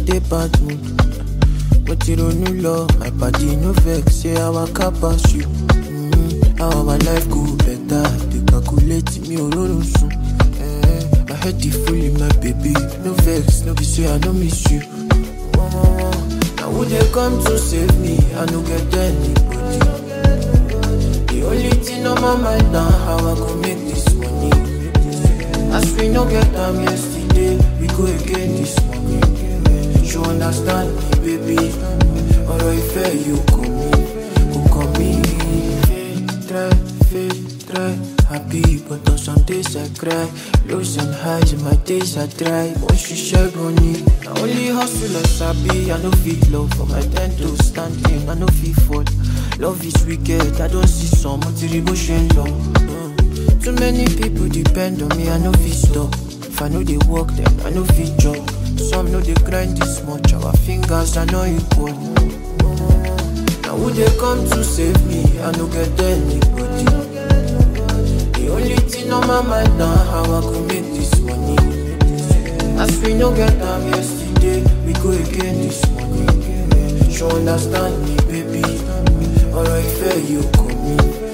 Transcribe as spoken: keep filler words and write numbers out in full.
dey bad mood. But you don't know love, my body no vex. Say our car pass you. Mm-hmm. How our life go better. They calculate me alone soon. Eh, my head is full in my baby. No vex, no be say I no miss you. Oh, now would they come to save me? I no get anybody. The only thing on my mind now how I go make this money. As we no get time yesterday, we go again this morning. You understand me, baby? Or if you come in, you come in. Fake, try, fake, try. Happy, but on some days I cry. Lows and highs, in my days I try. Once you share money, I only hustle as I be. I no fit love for my ten to standing. I no fit fall. Love is wicked, I don't see some motivation love. Mm. Too many people depend on me, I no fit stop. If I know they work, then I no fit job. Some know they grind this much, our fingers are not equal. Now would they come to save me? I no get anybody. The only thing on my mind now how I could make this money. As we no get time yesterday, we go again this morning. You understand me, baby? Or if you come in.